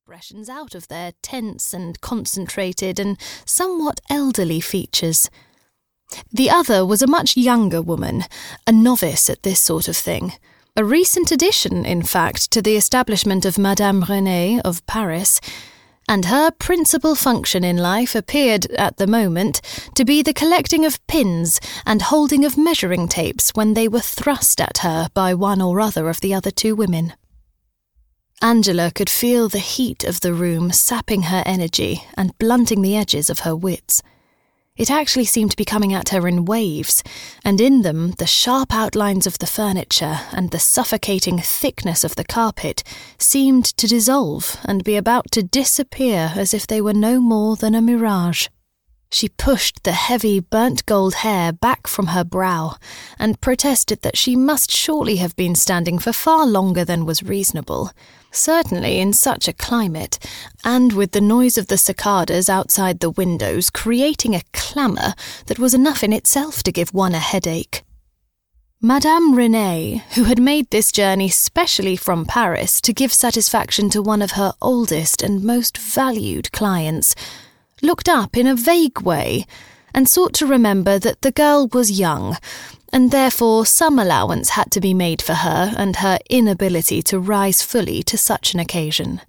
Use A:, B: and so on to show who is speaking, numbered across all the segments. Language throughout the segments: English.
A: expressions out of their tense and concentrated and somewhat elderly features. The other was a much younger woman, a novice at this sort of thing. A recent addition, in fact, to the establishment of Madame Renée of Paris, and her principal function in life appeared, at the moment, to be the collecting of pins and holding of measuring tapes when they were thrust at her by one or other of the other two women. Angela could feel the heat of the room sapping her energy and blunting the edges of her wits. It actually seemed to be coming at her in waves, and in them the sharp outlines of the furniture and the suffocating thickness of the carpet seemed to dissolve and be about to disappear as if they were no more than a mirage. She pushed the heavy burnt gold hair back from her brow and protested that she must surely have been standing for far longer than was reasonable, certainly in such a climate, and with the noise of the cicadas outside the windows creating a clamour that was enough in itself to give one a headache. Madame Renée, who had made this journey specially from Paris to give satisfaction to one of her oldest and most valued clients, looked up in a vague way and sought to remember that the girl was young, and therefore some allowance had to be made for her and her inability to rise fully to such an occasion.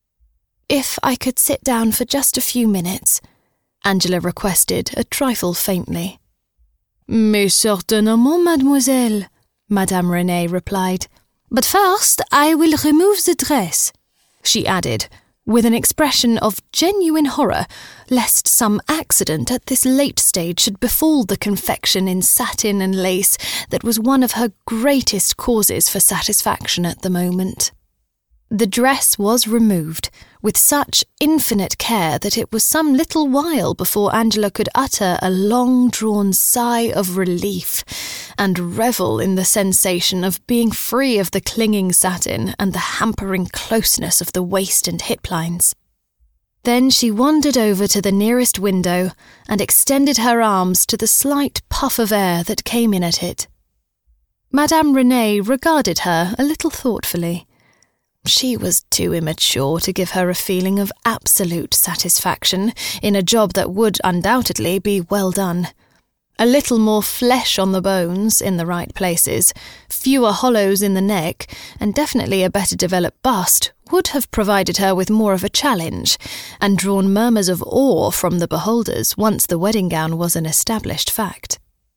A: "If I could sit down for just a few minutes," Angela requested, a trifle faintly. "Mais certainement, mademoiselle," Madame Renée replied. "But first I will remove the dress," she added, with an expression of genuine horror, lest some accident at this late stage should befall the confection in satin and lace that was one of her greatest causes for satisfaction at the moment. The dress was removed, with such infinite care that it was some little while before Angela could utter a long-drawn sigh of relief and revel in the sensation of being free of the clinging satin and the hampering closeness of the waist and hip lines. Then she wandered over to the nearest window and extended her arms to the slight puff of air that came in at it. Madame Renée regarded her a little thoughtfully. She was too immature to give her a feeling of absolute satisfaction in a job that would undoubtedly be well done. A little more flesh on the bones in the right places, fewer hollows in the neck, and definitely a better developed bust would have provided her with more of a challenge and drawn murmurs of awe from the beholders once the wedding gown was an established fact.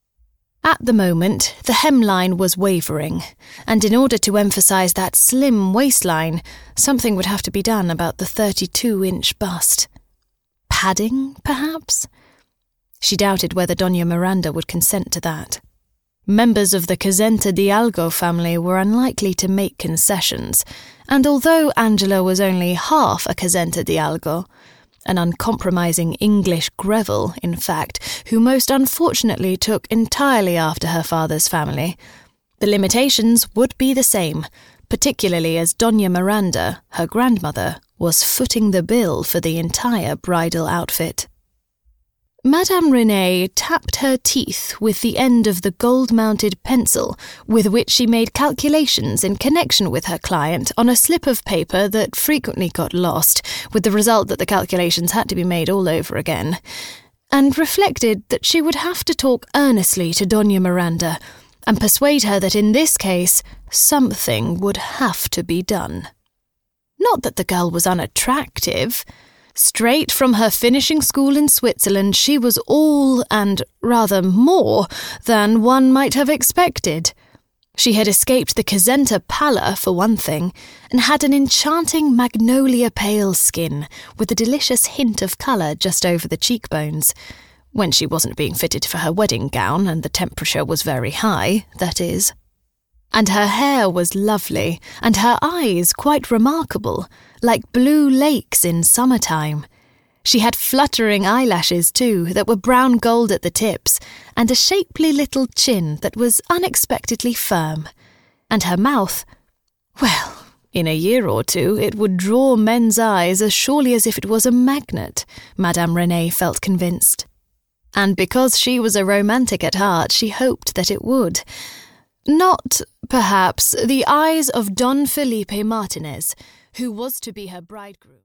A: At the moment, the hemline was wavering, and in order to emphasise that slim waistline, something would have to be done about the 32-inch bust. Padding, perhaps? She doubted whether Doña Miranda would consent to that. Members of the Casenta di Algo family were unlikely to make concessions, and although Angela was only half a Casenta di Algo, an uncompromising English Greville, in fact, who most unfortunately took entirely after her father's family, the limitations would be the same, particularly as Doña Miranda, her grandmother, was footing the bill for the entire bridal outfit. Madame Renée tapped her teeth with the end of the gold-mounted pencil with which she made calculations in connection with her client on a slip of paper that frequently got lost, with the result that the calculations had to be made all over again, and reflected that she would have to talk earnestly to Doña Miranda and persuade her that in this case something would have to be done. Not that the girl was unattractive. Straight from her finishing school in Switzerland, she was all, and rather more, than one might have expected. She had escaped the Casenta pallor, for one thing, and had an enchanting magnolia pale skin, with a delicious hint of colour just over the cheekbones. When she wasn't being fitted for her wedding gown, and the temperature was very high, that is. And her hair was lovely, and her eyes quite remarkable, like blue lakes in summertime. She had fluttering eyelashes, too, that were brown gold at the tips, and a shapely little chin that was unexpectedly firm. And her mouth, well, in a year or two it would draw men's eyes as surely as if it was a magnet, Madame Renée felt convinced. And because she was a romantic at heart, she hoped that it would. Not, perhaps, the eyes of Don Felipe Martinez, who was to be her bridegroom.